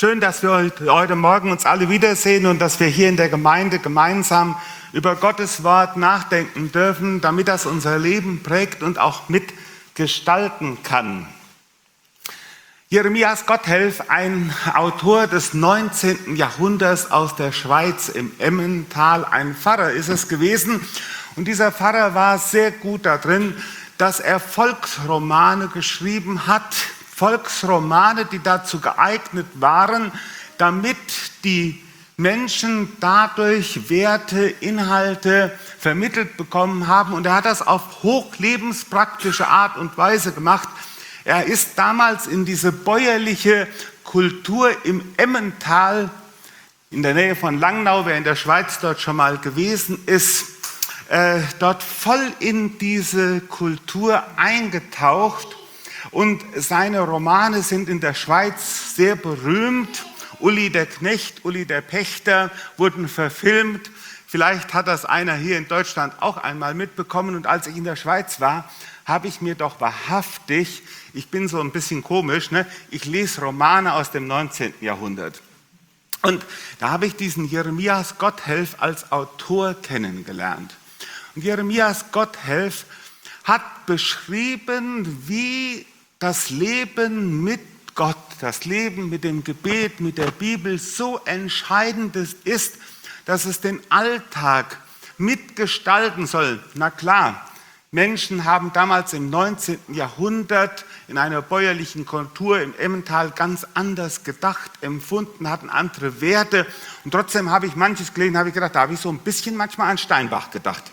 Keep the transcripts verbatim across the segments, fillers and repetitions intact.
Schön, dass wir heute Morgen uns alle wiedersehen und dass wir hier in der Gemeinde gemeinsam über Gottes Wort nachdenken dürfen, damit das unser Leben prägt und auch mitgestalten kann. Jeremias Gotthelf, ein Autor des neunzehnten Jahrhunderts aus der Schweiz im Emmental, ein Pfarrer ist es gewesen. Und dieser Pfarrer war sehr gut darin, dass er Volksromane geschrieben hat, Volksromane, die dazu geeignet waren, damit die Menschen dadurch Werte, Inhalte vermittelt bekommen haben. Und er hat das auf hochlebenspraktische Art und Weise gemacht. Er ist damals in diese bäuerliche Kultur im Emmental, in der Nähe von Langnau, wer in der Schweiz dort schon mal gewesen ist, äh, dort voll in diese Kultur eingetaucht. Und seine Romane sind in der Schweiz sehr berühmt. Uli der Knecht, Uli der Pächter wurden verfilmt. Vielleicht hat das einer hier in Deutschland auch einmal mitbekommen. Und als ich in der Schweiz war, habe ich mir doch wahrhaftig, ich bin so ein bisschen komisch, ne? Ich lese Romane aus dem neunzehnten Jahrhundert. Und da habe ich diesen Jeremias Gotthelf als Autor kennengelernt. Und Jeremias Gotthelf hat beschrieben, wie das Leben mit Gott, das Leben mit dem Gebet, mit der Bibel so entscheidend ist, dass es den Alltag mitgestalten soll. Na klar, Menschen haben damals im neunzehnten Jahrhundert in einer bäuerlichen Kultur im Emmental ganz anders gedacht, empfunden, hatten andere Werte. Und trotzdem habe ich manches gelesen, habe ich gedacht, da habe ich so ein bisschen manchmal an Steinbach gedacht,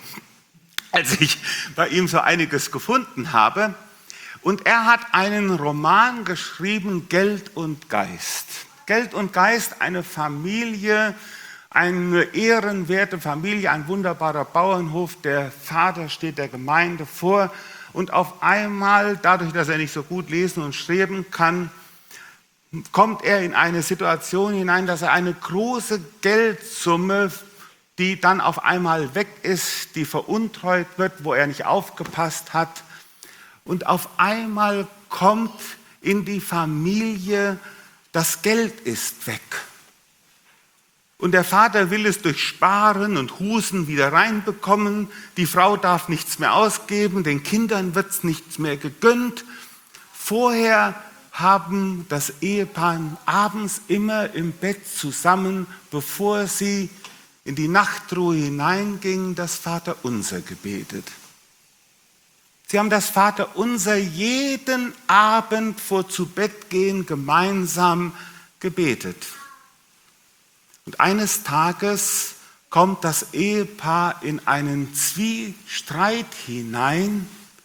als ich bei ihm so einiges gefunden habe. Und er hat einen Roman geschrieben, Geld und Geist. Geld und Geist, eine Familie, eine ehrenwerte Familie, ein wunderbarer Bauernhof. Der Vater steht der Gemeinde vor und auf einmal, dadurch, dass er nicht so gut lesen und schreiben kann, kommt er in eine Situation hinein, dass er eine große Geldsumme, die dann auf einmal weg ist, die veruntreut wird, wo er nicht aufgepasst hat. Und auf einmal kommt in die Familie, das Geld ist weg. Und der Vater will es durch Sparen und Husen wieder reinbekommen. Die Frau darf nichts mehr ausgeben, den Kindern wird es nichts mehr gegönnt. Vorher haben das Ehepaar abends immer im Bett zusammen, bevor sie in die Nachtruhe hineingingen, das Vaterunser gebetet. Sie haben das Vaterunser jeden Abend vor Zubettgehen gemeinsam gebetet. Und eines Tages kommt das Ehepaar in einen Zwiestreit hinein.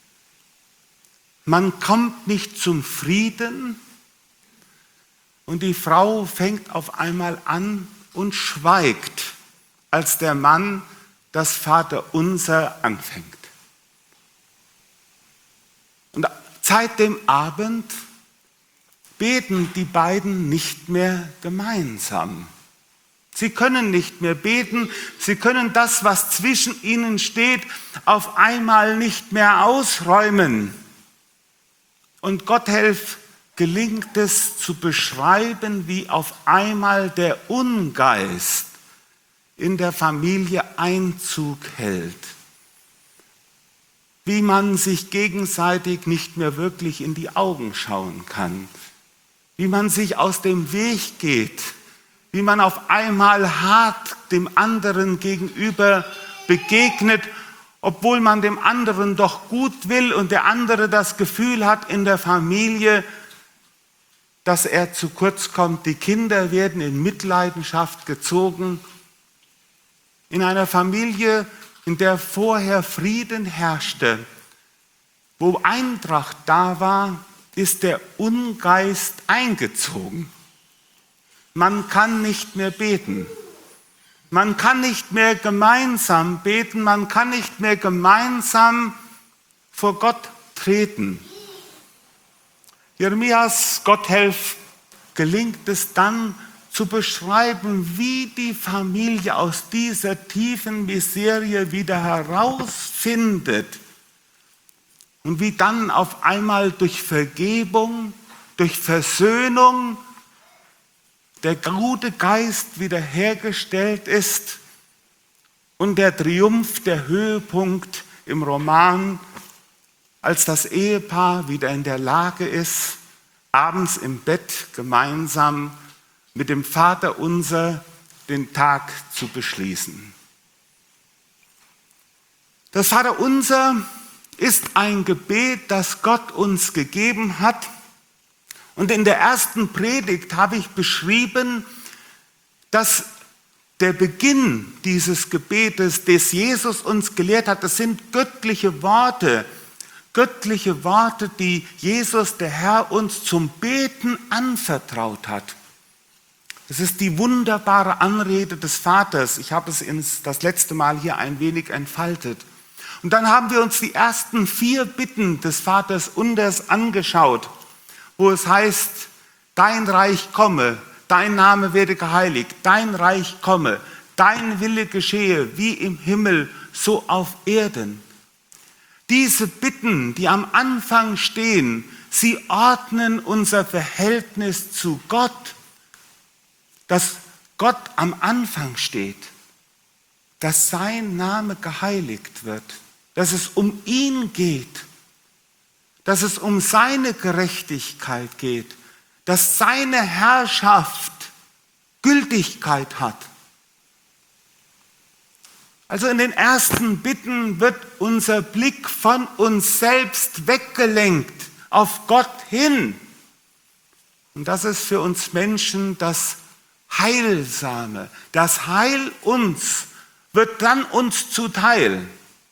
Man kommt nicht zum Frieden und die Frau fängt auf einmal an und schweigt, als der Mann das Vaterunser anfängt. Und seit dem Abend beten die beiden nicht mehr gemeinsam. Sie können nicht mehr beten, sie können das, was zwischen ihnen steht, auf einmal nicht mehr ausräumen. Und Gotthelf gelingt es zu beschreiben, wie auf einmal der Ungeist in der Familie Einzug hält. Wie man sich gegenseitig nicht mehr wirklich in die Augen schauen kann, wie man sich aus dem Weg geht, wie man auf einmal hart dem anderen gegenüber begegnet, obwohl man dem anderen doch gut will und der andere das Gefühl hat in der Familie, dass er zu kurz kommt. Die Kinder werden in Mitleidenschaft gezogen. In einer Familie, in der vorher Frieden herrschte, wo Eintracht da war, ist der Ungeist eingezogen. Man kann nicht mehr beten. Man kann nicht mehr gemeinsam beten. Man kann nicht mehr gemeinsam vor Gott treten. Jeremias Gotthelf gelingt es dann, zu beschreiben, wie die Familie aus dieser tiefen Miserie wieder herausfindet und wie dann auf einmal durch Vergebung, durch Versöhnung der gute Geist wiederhergestellt ist und der Triumph, der Höhepunkt im Roman, als das Ehepaar wieder in der Lage ist, abends im Bett gemeinsam mit dem Vaterunser den Tag zu beschließen. Das Vaterunser ist ein Gebet, das Gott uns gegeben hat. Und in der ersten Predigt habe ich beschrieben, dass der Beginn dieses Gebetes, das Jesus uns gelehrt hat, das sind göttliche Worte, göttliche Worte, die Jesus, der Herr, uns zum Beten anvertraut hat. Das ist die wunderbare Anrede des Vaters. Ich habe es ins, das letzte Mal hier ein wenig entfaltet. Und dann haben wir uns die ersten vier Bitten des Vaters Unters angeschaut, wo es heißt, dein Reich komme, dein Name werde geheiligt, dein Reich komme, dein Wille geschehe, wie im Himmel, so auf Erden. Diese Bitten, die am Anfang stehen, sie ordnen unser Verhältnis zu Gott, dass Gott am Anfang steht, dass sein Name geheiligt wird, dass es um ihn geht, dass es um seine Gerechtigkeit geht, dass seine Herrschaft Gültigkeit hat. Also in den ersten Bitten wird unser Blick von uns selbst weggelenkt auf Gott hin. Und das ist für uns Menschen das Heilsame. Das Heil uns wird dann uns zuteil,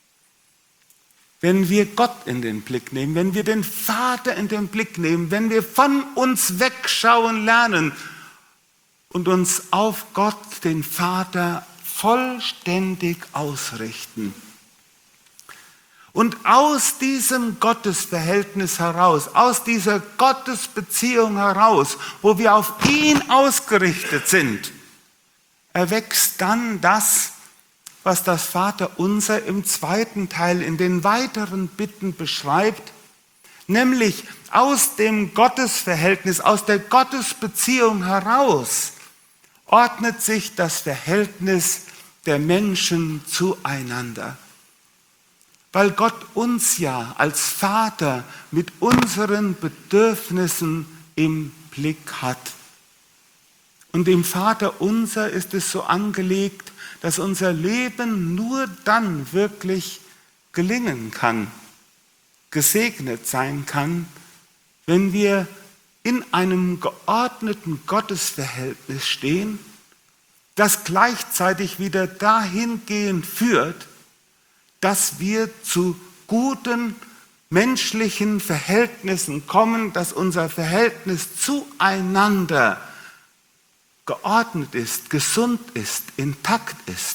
wenn wir Gott in den Blick nehmen, wenn wir den Vater in den Blick nehmen, wenn wir von uns wegschauen lernen und uns auf Gott, den Vater, vollständig ausrichten. Und aus diesem Gottesverhältnis heraus, aus dieser Gottesbeziehung heraus, wo wir auf ihn ausgerichtet sind, erwächst dann das, was das Vaterunser im zweiten Teil in den weiteren Bitten beschreibt, nämlich aus dem Gottesverhältnis, aus der Gottesbeziehung heraus ordnet sich das Verhältnis der Menschen zueinander. Weil Gott uns ja als Vater mit unseren Bedürfnissen im Blick hat. Und dem Vaterunser ist es so angelegt, dass unser Leben nur dann wirklich gelingen kann, gesegnet sein kann, wenn wir in einem geordneten Gottesverhältnis stehen, das gleichzeitig wieder dahingehend führt, dass wir zu guten menschlichen Verhältnissen kommen, dass unser Verhältnis zueinander geordnet ist, gesund ist, intakt ist.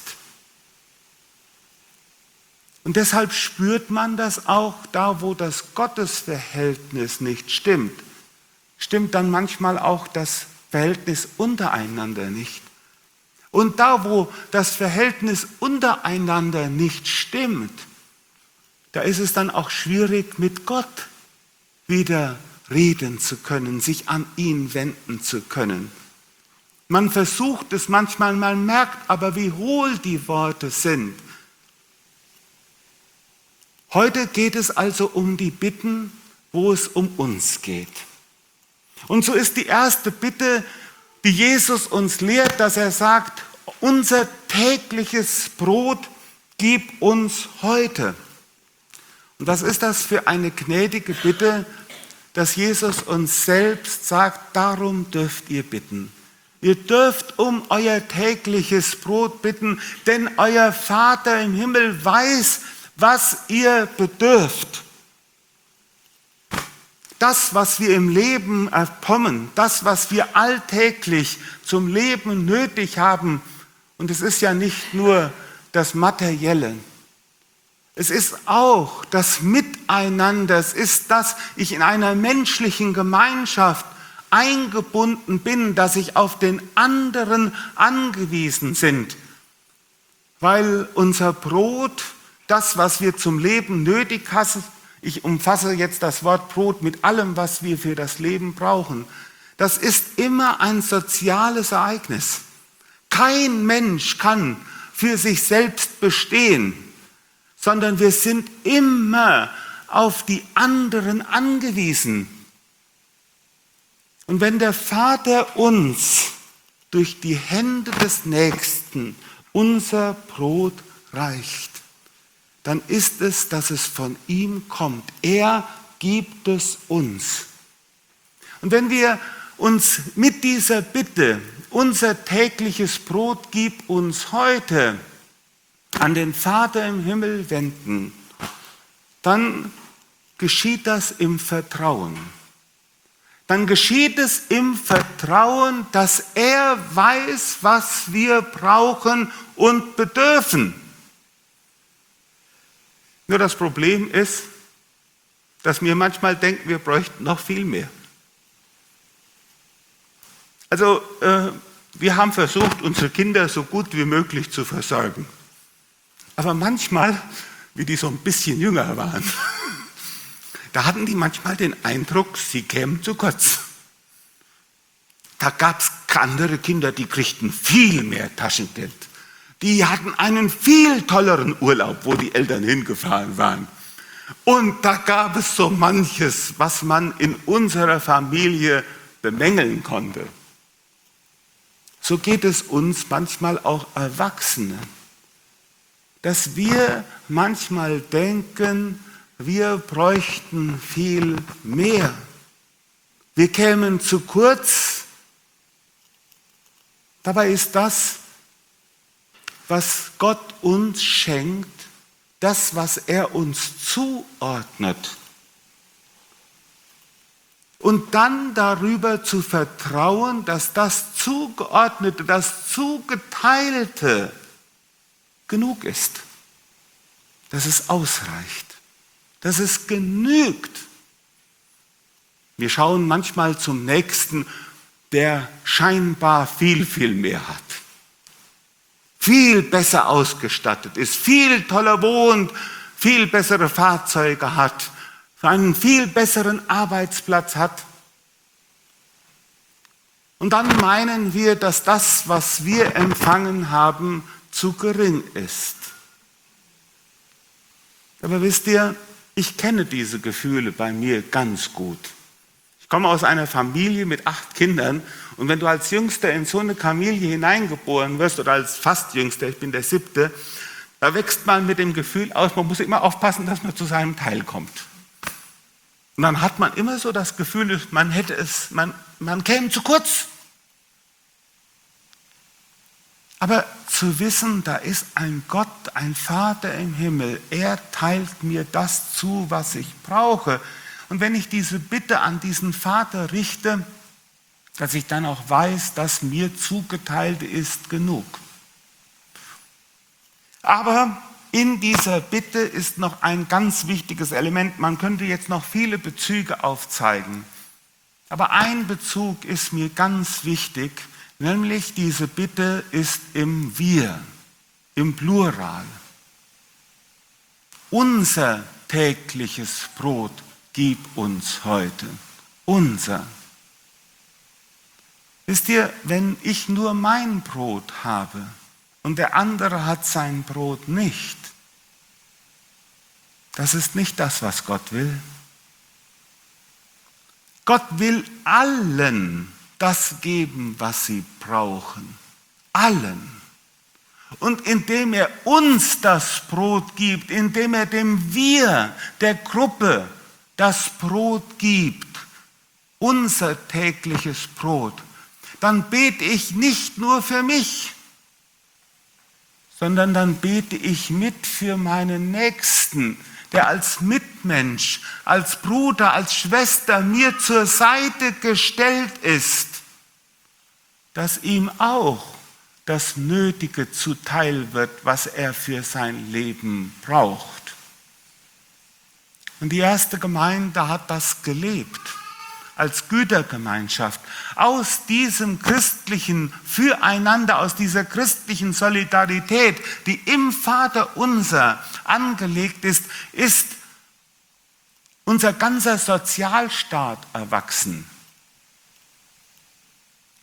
Und deshalb spürt man das auch da, wo das Gottesverhältnis nicht stimmt. Stimmt dann manchmal auch das Verhältnis untereinander nicht. Und da, wo das Verhältnis untereinander nicht stimmt, da ist es dann auch schwierig, mit Gott wieder reden zu können, sich an ihn wenden zu können. Man versucht es manchmal, man merkt aber, wie hohl die Worte sind. Heute geht es also um die Bitten, wo es um uns geht. Und so ist die erste Bitte, die Jesus uns lehrt, dass er sagt, unser tägliches Brot gib uns heute. Und was ist das für eine gnädige Bitte, dass Jesus uns selbst sagt, darum dürft ihr bitten. Ihr dürft um euer tägliches Brot bitten, denn euer Vater im Himmel weiß, was ihr bedürft. Das, was wir im Leben erkommen, das, was wir alltäglich zum Leben nötig haben, und es ist ja nicht nur das Materielle, es ist auch das Miteinander, es ist, dass ich in einer menschlichen Gemeinschaft eingebunden bin, dass ich auf den anderen angewiesen bin, weil unser Brot, das, was wir zum Leben nötig haben, ich umfasse jetzt das Wort Brot mit allem, was wir für das Leben brauchen, Das ist immer ein soziales Ereignis. Kein Mensch kann für sich selbst bestehen, sondern wir sind immer auf die anderen angewiesen. Und wenn der Vater uns durch die Hände des Nächsten unser Brot reicht, dann ist es, dass es von ihm kommt. Er gibt es uns. Und wenn wir uns mit dieser Bitte, unser tägliches Brot gib uns heute, an den Vater im Himmel wenden, dann geschieht das im Vertrauen. Dann geschieht es im Vertrauen, dass er weiß, was wir brauchen und bedürfen. Nur das Problem ist, dass wir manchmal denken, wir bräuchten noch viel mehr. Also äh, wir haben versucht, unsere Kinder so gut wie möglich zu versorgen. Aber manchmal, wie die so ein bisschen jünger waren, da hatten die manchmal den Eindruck, sie kämen zu kurz. Da gab es andere Kinder, die kriegten viel mehr Taschengeld. Die hatten einen viel tolleren Urlaub, wo die Eltern hingefahren waren. Und da gab es so manches, was man in unserer Familie bemängeln konnte. So geht es uns manchmal auch Erwachsenen, dass wir manchmal denken, wir bräuchten viel mehr. Wir kämen zu kurz. Dabei ist das, was Gott uns schenkt, das, was er uns zuordnet. Und dann darüber zu vertrauen, dass das Zugeordnete, das Zugeteilte genug ist. Dass es ausreicht. Dass es genügt. Wir schauen manchmal zum Nächsten, der scheinbar viel, viel mehr hat. Viel besser ausgestattet ist, viel toller wohnt, viel bessere Fahrzeuge hat, einen viel besseren Arbeitsplatz hat. Und dann meinen wir, dass das, was wir empfangen haben, zu gering ist. Aber wisst ihr, ich kenne diese Gefühle bei mir ganz gut. Ich komme aus einer Familie mit acht Kindern und wenn du als Jüngster in so eine Familie hineingeboren wirst oder als fast Jüngster, ich bin der Siebte, da wächst man mit dem Gefühl aus, man muss immer aufpassen, dass man zu seinem Teil kommt. Und dann hat man immer so das Gefühl, man hätte es, man, man käme zu kurz. Aber zu wissen, da ist ein Gott, ein Vater im Himmel, er teilt mir das zu, was ich brauche. Und wenn ich diese Bitte an diesen Vater richte, dass ich dann auch weiß, dass mir zugeteilt ist genug. Aber in dieser Bitte ist noch ein ganz wichtiges Element. Man könnte jetzt noch viele Bezüge aufzeigen. Aber ein Bezug ist mir ganz wichtig, nämlich diese Bitte ist im Wir, im Plural. Unser tägliches Brot gib uns heute. Unser. Wisst ihr, wenn ich nur mein Brot habe und der andere hat sein Brot nicht, das ist nicht das, was Gott will. Gott will allen das geben, was sie brauchen. Allen. Und indem er uns das Brot gibt, indem er dem Wir, der Gruppe, das Brot gibt, unser tägliches Brot, dann bete ich nicht nur für mich, sondern dann bete ich mit für meinen Nächsten, der als Mitmensch, als Bruder, als Schwester mir zur Seite gestellt ist, dass ihm auch das Nötige zuteil wird, was er für sein Leben braucht. Und die erste Gemeinde hat das gelebt, als Gütergemeinschaft. Aus diesem christlichen Füreinander, aus dieser christlichen Solidarität, die im Vaterunser angelegt ist, ist unser ganzer Sozialstaat erwachsen.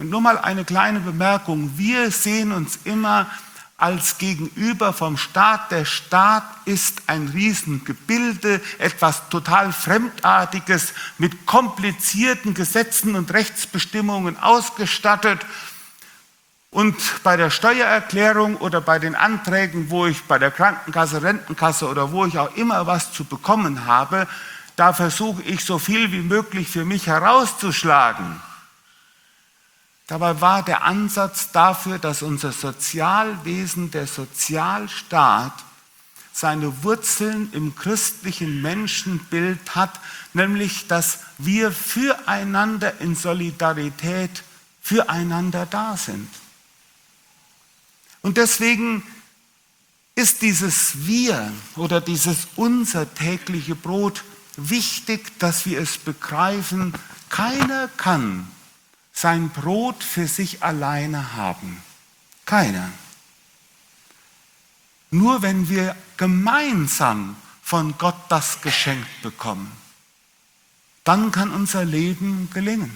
Und nur mal eine kleine Bemerkung. Wir sehen uns immer als Gegenüber vom Staat. Der Staat ist ein Riesengebilde, etwas total Fremdartiges, mit komplizierten Gesetzen und Rechtsbestimmungen ausgestattet. Und bei der Steuererklärung oder bei den Anträgen, wo ich bei der Krankenkasse, Rentenkasse oder wo ich auch immer was zu bekommen habe, da versuche ich so viel wie möglich für mich herauszuschlagen. Dabei war der Ansatz dafür, dass unser Sozialwesen, der Sozialstaat, seine Wurzeln im christlichen Menschenbild hat, nämlich, dass wir füreinander in Solidarität füreinander da sind. Und deswegen ist dieses Wir oder dieses unser tägliche Brot wichtig, dass wir es begreifen. Keiner kann sein Brot für sich alleine haben. Keiner. Nur wenn wir gemeinsam von Gott das Geschenk bekommen, dann kann unser Leben gelingen.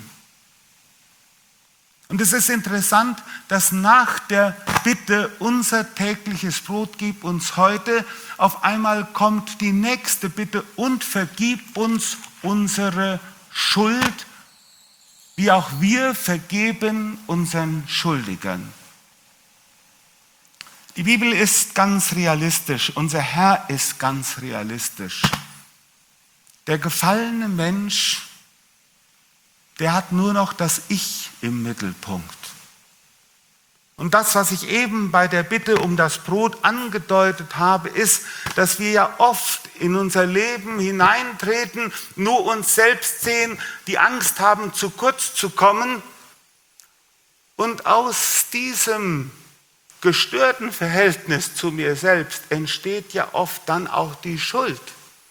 Und es ist interessant, dass nach der Bitte, unser tägliches Brot gib uns heute, auf einmal kommt die nächste Bitte und vergib uns unsere Schuld, wie auch wir vergeben unseren Schuldigern. Die Bibel ist ganz realistisch, unser Herr ist ganz realistisch. Der gefallene Mensch, der hat nur noch das Ich im Mittelpunkt. Und das, was ich eben bei der Bitte um das Brot angedeutet habe, ist, dass wir ja oft in unser Leben hineintreten, nur uns selbst sehen, die Angst haben, zu kurz zu kommen. Und aus diesem gestörten Verhältnis zu mir selbst entsteht ja oft dann auch die Schuld.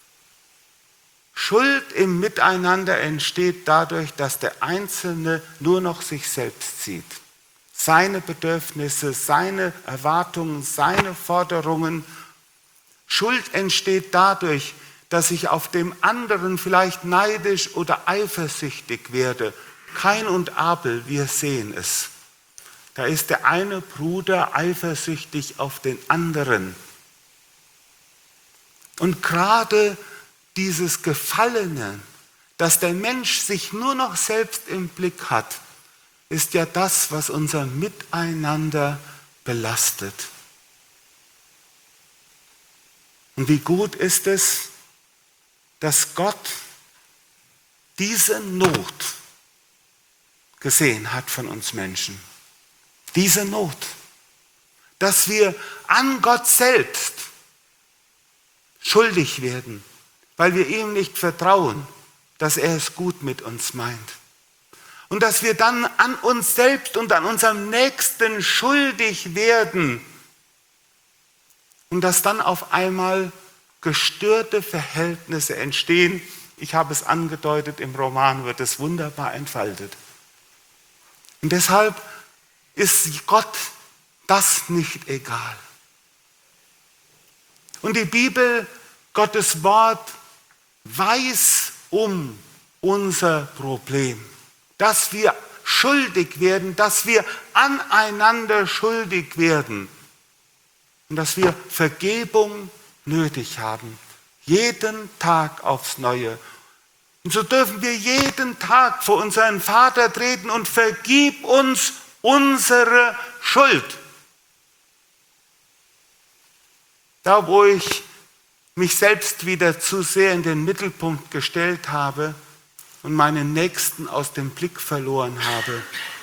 Schuld im Miteinander entsteht dadurch, dass der Einzelne nur noch sich selbst sieht. Seine Bedürfnisse, seine Erwartungen, seine Forderungen. Schuld entsteht dadurch, dass ich auf dem anderen vielleicht neidisch oder eifersüchtig werde. Kain und Abel, wir sehen es. Da ist der eine Bruder eifersüchtig auf den anderen. Und gerade dieses Gefallene, dass der Mensch sich nur noch selbst im Blick hat, ist ja das, was unser Miteinander belastet. Und wie gut ist es, dass Gott diese Not gesehen hat von uns Menschen. Diese Not, dass wir an Gott selbst schuldig werden, weil wir ihm nicht vertrauen, dass er es gut mit uns meint. Und dass wir dann an uns selbst und an unserem Nächsten schuldig werden. Und dass dann auf einmal gestörte Verhältnisse entstehen. Ich habe es angedeutet, im Roman wird es wunderbar entfaltet. Und deshalb ist Gott das nicht egal. Und die Bibel, Gottes Wort, weiß um unser Problem. Dass wir schuldig werden, dass wir aneinander schuldig werden und dass wir Vergebung nötig haben, jeden Tag aufs Neue. Und so dürfen wir jeden Tag vor unseren Vater treten und vergib uns unsere Schuld. Da, wo ich mich selbst wieder zu sehr in den Mittelpunkt gestellt habe, und meinen Nächsten aus dem Blick verloren habe.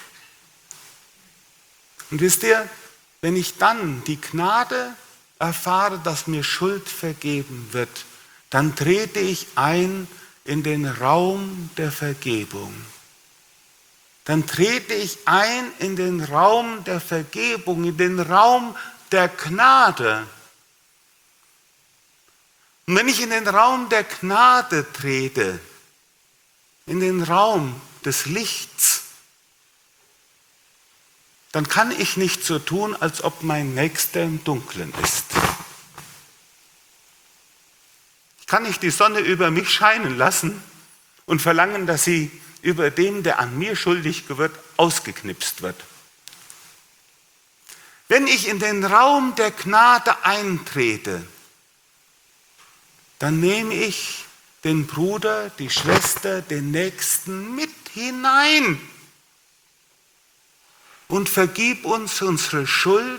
Und wisst ihr, wenn ich dann die Gnade erfahre, dass mir Schuld vergeben wird, dann trete ich ein in den Raum der Vergebung. Dann trete ich ein in den Raum der Vergebung, in den Raum der Gnade. Und wenn ich in den Raum der Gnade trete, in den Raum des Lichts, dann kann ich nicht so tun, als ob mein Nächster im Dunkeln ist. Ich kann nicht die Sonne über mich scheinen lassen und verlangen, dass sie über dem, der an mir schuldig wird, ausgeknipst wird. Wenn ich in den Raum der Gnade eintrete, dann nehme ich den Bruder, die Schwester, den Nächsten mit hinein und vergib uns unsere Schuld,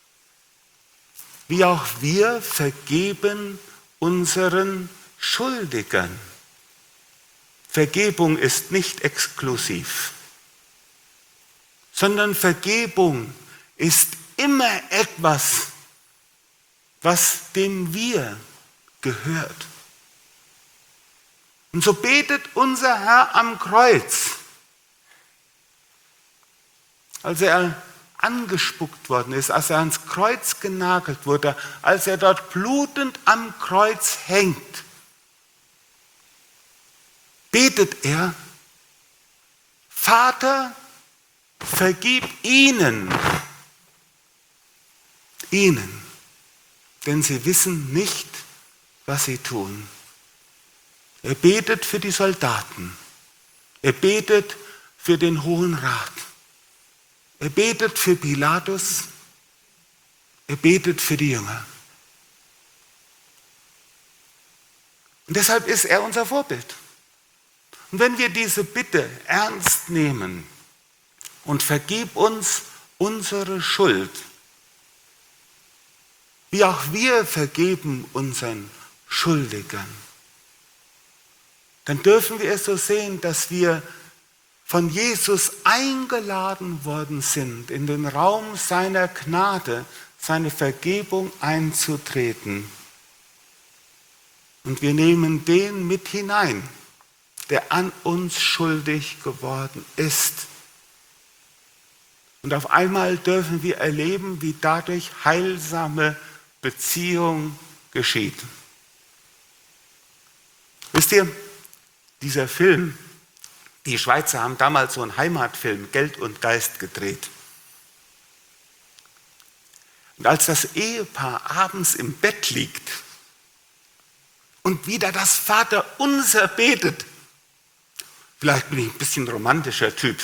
wie auch wir vergeben unseren Schuldigern. Vergebung ist nicht exklusiv, sondern Vergebung ist immer etwas, was dem Wir gehört. Und so betet unser Herr am Kreuz, als er angespuckt worden ist, als er ans Kreuz genagelt wurde, als er dort blutend am Kreuz hängt, betet er: Vater, vergib ihnen, ihnen, denn sie wissen nicht, was sie tun. Er betet für die Soldaten, er betet für den Hohen Rat, er betet für Pilatus, er betet für die Jünger. Und deshalb ist er unser Vorbild. Und wenn wir diese Bitte ernst nehmen und vergib uns unsere Schuld, wie auch wir vergeben unseren Schuldigern, dann dürfen wir es so sehen, dass wir von Jesus eingeladen worden sind, in den Raum seiner Gnade, seine Vergebung einzutreten. Und wir nehmen den mit hinein, der an uns schuldig geworden ist. Und auf einmal dürfen wir erleben, wie dadurch heilsame Beziehung geschieht. Wisst ihr, dieser Film, die Schweizer haben damals so einen Heimatfilm, Geld und Geist, gedreht. Und als das Ehepaar abends im Bett liegt und wieder das Vaterunser betet, vielleicht bin ich ein bisschen romantischer Typ,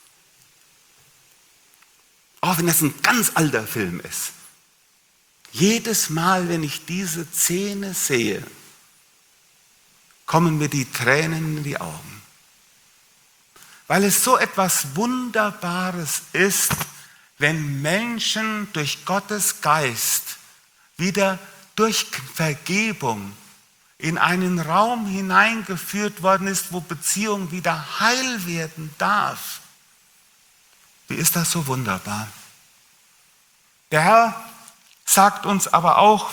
auch wenn das ein ganz alter Film ist, jedes Mal, wenn ich diese Szene sehe, kommen mir die Tränen in die Augen. Weil es so etwas Wunderbares ist, wenn Menschen durch Gottes Geist wieder durch Vergebung in einen Raum hineingeführt worden ist, wo Beziehung wieder heil werden darf. Wie ist das so wunderbar? Der Herr sagt uns aber auch: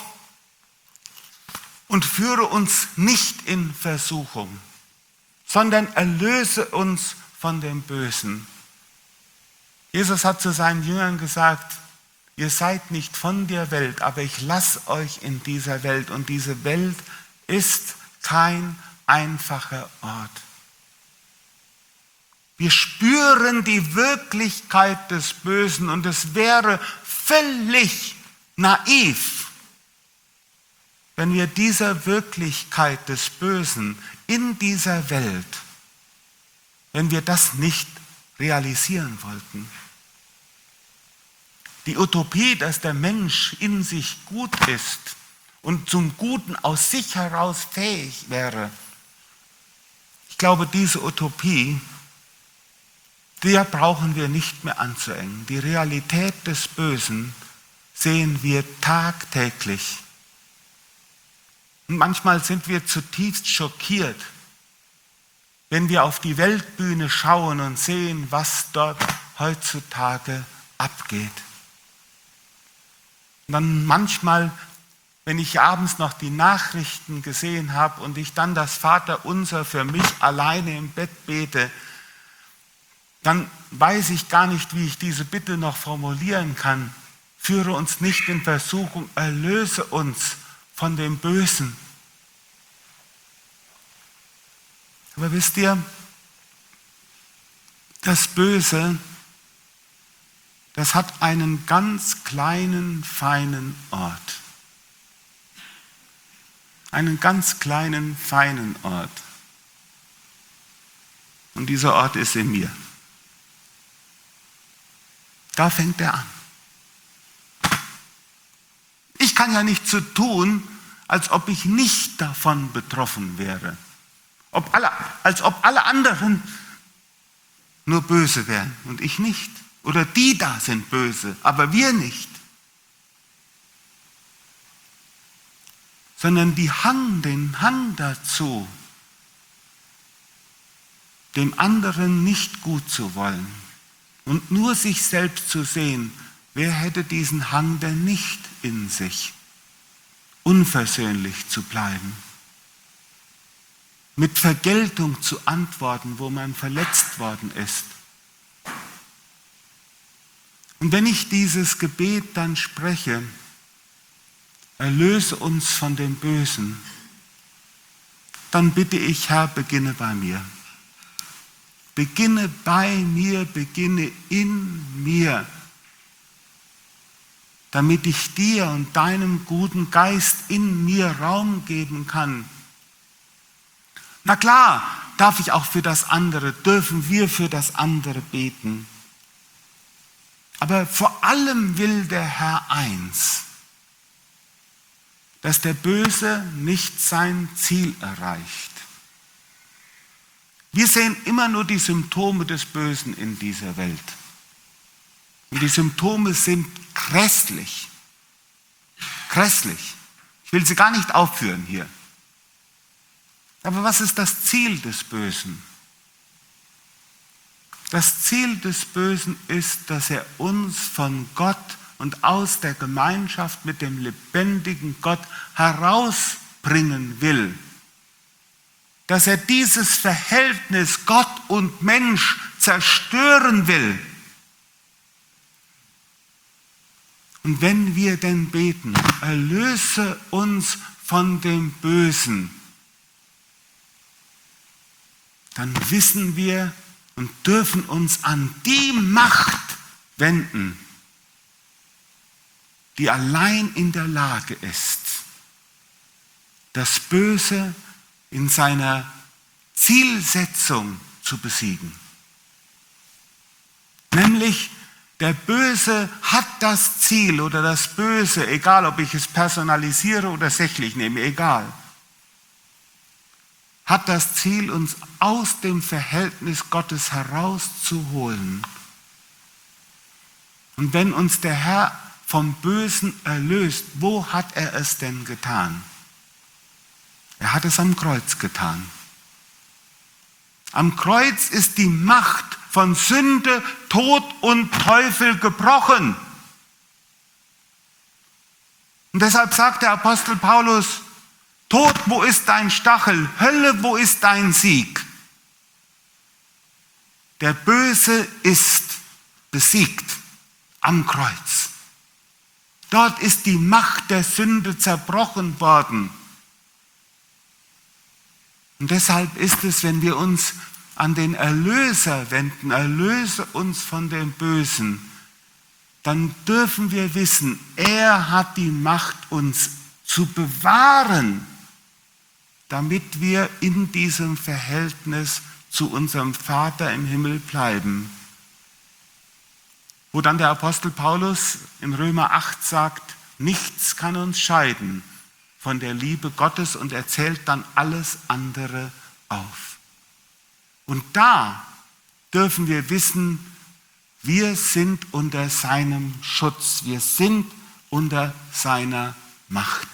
Und führe uns nicht in Versuchung, sondern erlöse uns von dem Bösen. Jesus hat zu seinen Jüngern gesagt: Ihr seid nicht von der Welt, aber ich lasse euch in dieser Welt. Und diese Welt ist kein einfacher Ort. Wir spüren die Wirklichkeit des Bösen und es wäre völlig naiv, wenn wir dieser Wirklichkeit des Bösen in dieser Welt, wenn wir das nicht realisieren wollten. Die Utopie, dass der Mensch in sich gut ist und zum Guten aus sich heraus fähig wäre, ich glaube, diese Utopie, der brauchen wir nicht mehr anzuengen. Die Realität des Bösen sehen wir tagtäglich. Und manchmal sind wir zutiefst schockiert, wenn wir auf die Weltbühne schauen und sehen, was dort heutzutage abgeht. Und dann manchmal, wenn ich abends noch die Nachrichten gesehen habe und ich dann das Vaterunser für mich alleine im Bett bete, dann weiß ich gar nicht, wie ich diese Bitte noch formulieren kann. Führe uns nicht in Versuchung, erlöse uns von dem Bösen. Aber wisst ihr, das Böse, das hat einen ganz kleinen, feinen Ort. Einen ganz kleinen, feinen Ort. Und dieser Ort ist in mir. Da fängt er an. Ich kann ja nicht so tun, als ob ich nicht davon betroffen wäre. Ob alle, als ob alle anderen nur böse wären und ich nicht. Oder die da sind böse, aber wir nicht. Sondern die Hang, den Hang dazu, dem anderen nicht gut zu wollen und nur sich selbst zu sehen, wer hätte diesen Hang denn nicht in sich, unversöhnlich zu bleiben, mit Vergeltung zu antworten, wo man verletzt worden ist. Und wenn ich dieses Gebet dann spreche, erlöse uns von dem Bösen, dann bitte ich, Herr, beginne bei mir. Beginne bei mir, beginne in mir, damit ich dir und deinem guten Geist in mir Raum geben kann. Na klar, darf ich auch für das andere, dürfen wir für das andere beten. Aber vor allem will der Herr eins, dass der Böse nicht sein Ziel erreicht. Wir sehen immer nur die Symptome des Bösen in dieser Welt. Und die Symptome sind grässlich. Grässlich. Ich will sie gar nicht aufführen hier. Aber was ist das Ziel des Bösen? Das Ziel des Bösen ist, dass er uns von Gott und aus der Gemeinschaft mit dem lebendigen Gott herausbringen will. Dass er dieses Verhältnis Gott und Mensch zerstören will. Und wenn wir denn beten, erlöse uns von dem Bösen, dann wissen wir und dürfen uns an die Macht wenden, die allein in der Lage ist, das Böse in seiner Zielsetzung zu besiegen. Nämlich, der Böse hat das Ziel oder das Böse, egal ob ich es personalisiere oder sächlich nehme, egal, hat das Ziel, uns aus dem Verhältnis Gottes herauszuholen. Und wenn uns der Herr vom Bösen erlöst, wo hat er es denn getan? Er hat es am Kreuz getan. Am Kreuz ist die Macht von Sünde, Tod und Teufel gebrochen. Und deshalb sagt der Apostel Paulus, Tod, wo ist dein Stachel? Hölle, wo ist dein Sieg? Der Böse ist besiegt am Kreuz. Dort ist die Macht der Sünde zerbrochen worden. Und deshalb ist es, wenn wir uns an den Erlöser wenden, erlöse uns von dem Bösen, dann dürfen wir wissen, er hat die Macht, uns zu bewahren, damit wir in diesem Verhältnis zu unserem Vater im Himmel bleiben. Wo dann der Apostel Paulus in Römer acht sagt, nichts kann uns scheiden von der Liebe Gottes, und er zählt dann alles andere auf. Und da dürfen wir wissen, wir sind unter seinem Schutz, wir sind unter seiner Macht.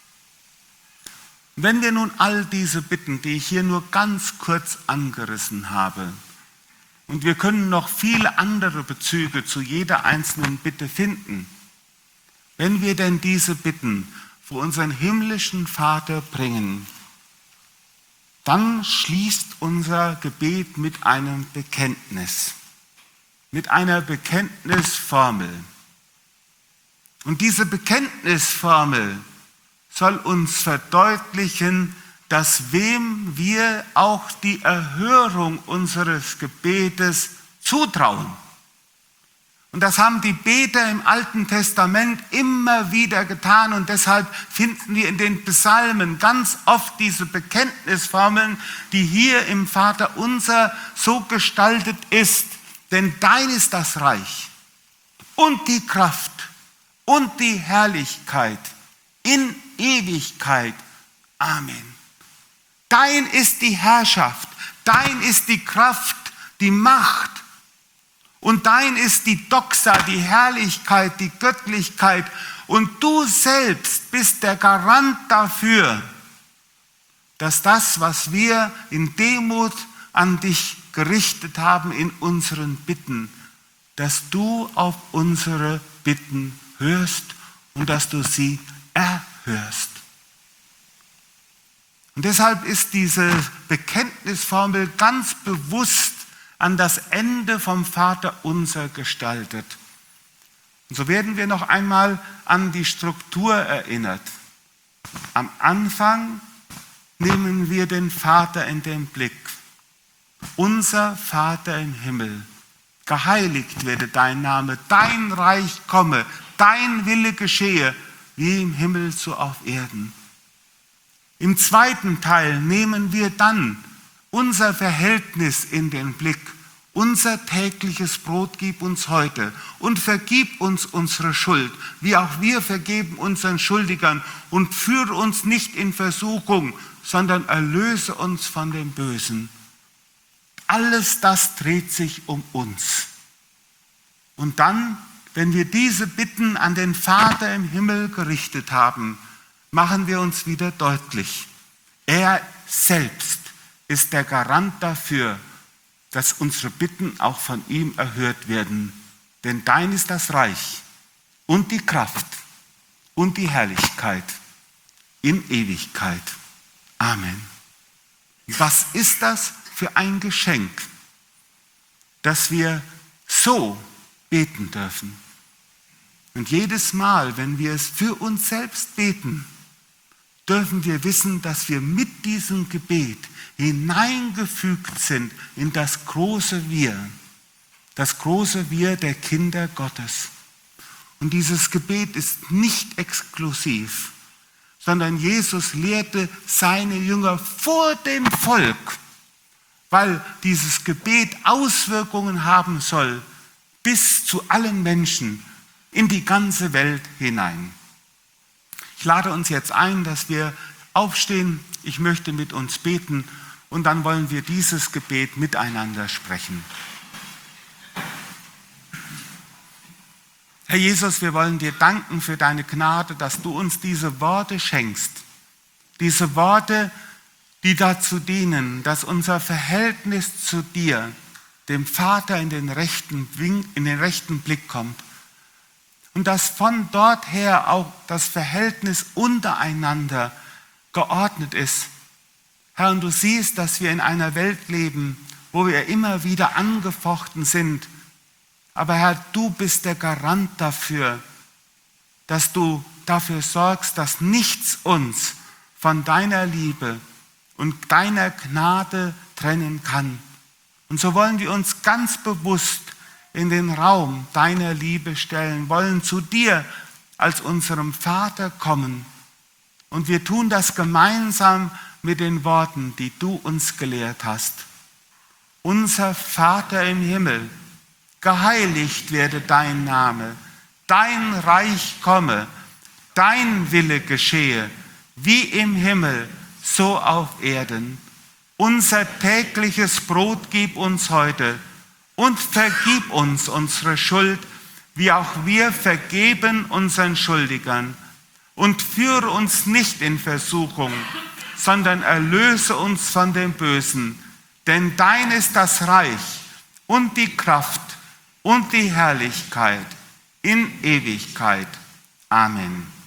Wenn wir nun all diese Bitten, die ich hier nur ganz kurz angerissen habe, und wir können noch viele andere Bezüge zu jeder einzelnen Bitte finden, wenn wir denn diese Bitten vor unseren himmlischen Vater bringen, dann schließt unser Gebet mit einem Bekenntnis, mit einer Bekenntnisformel. Und diese Bekenntnisformel soll uns verdeutlichen, dass wem wir auch die Erhörung unseres Gebetes zutrauen. Und das haben die Beter im Alten Testament immer wieder getan. Und deshalb finden wir in den Psalmen ganz oft diese Bekenntnisformeln, die hier im Vaterunser so gestaltet ist. Denn dein ist das Reich und die Kraft und die Herrlichkeit in Ewigkeit. Amen. Dein ist die Herrschaft, dein ist die Kraft, die Macht. Und dein ist die Doxa, die Herrlichkeit, die Göttlichkeit. Und du selbst bist der Garant dafür, dass das, was wir in Demut an dich gerichtet haben in unseren Bitten, dass du auf unsere Bitten hörst und dass du sie erhörst. Und deshalb ist diese Bekenntnisformel ganz bewusst an das Ende vom Vaterunser gestaltet. Und so werden wir noch einmal an die Struktur erinnert. Am Anfang nehmen wir den Vater in den Blick. Unser Vater im Himmel, geheiligt werde dein Name, dein Reich komme, dein Wille geschehe, wie im Himmel so auf Erden. Im zweiten Teil nehmen wir dann unser Verhältnis in den Blick. Unser tägliches Brot gib uns heute und vergib uns unsere Schuld, wie auch wir vergeben unseren Schuldigern, und führe uns nicht in Versuchung, sondern erlöse uns von dem Bösen. Alles das dreht sich um uns. Und dann, wenn wir diese Bitten an den Vater im Himmel gerichtet haben, machen wir uns wieder deutlich: Er selbst ist der Garant dafür, dass unsere Bitten auch von ihm erhört werden. Denn dein ist das Reich und die Kraft und die Herrlichkeit in Ewigkeit. Amen. Was ist das für ein Geschenk, dass wir so beten dürfen? Und jedes Mal, wenn wir es für uns selbst beten, dürfen wir wissen, dass wir mit diesem Gebet hineingefügt sind in das große Wir, das große Wir der Kinder Gottes. Und dieses Gebet ist nicht exklusiv, sondern Jesus lehrte seine Jünger vor dem Volk, weil dieses Gebet Auswirkungen haben soll bis zu allen Menschen in die ganze Welt hinein. Ich lade uns jetzt ein, dass wir aufstehen. Ich möchte mit uns beten und dann wollen wir dieses Gebet miteinander sprechen. Herr Jesus, wir wollen dir danken für deine Gnade, dass du uns diese Worte schenkst. Diese Worte, die dazu dienen, dass unser Verhältnis zu dir, dem Vater, in den rechten, in den rechten Blick kommt. Und dass von dort her auch das Verhältnis untereinander geordnet ist. Herr, und du siehst, dass wir in einer Welt leben, wo wir immer wieder angefochten sind. Aber Herr, du bist der Garant dafür, dass du dafür sorgst, dass nichts uns von deiner Liebe und deiner Gnade trennen kann. Und so wollen wir uns ganz bewusst in den Raum deiner Liebe stellen, wollen zu dir als unserem Vater kommen. Und wir tun das gemeinsam mit den Worten, die du uns gelehrt hast. Unser Vater im Himmel, geheiligt werde dein Name, dein Reich komme, dein Wille geschehe, wie im Himmel, so auf Erden. Unser tägliches Brot gib uns heute und vergib uns unsere Schuld, wie auch wir vergeben unseren Schuldigern. Und führe uns nicht in Versuchung, sondern erlöse uns von dem Bösen. Denn dein ist das Reich und die Kraft und die Herrlichkeit in Ewigkeit. Amen.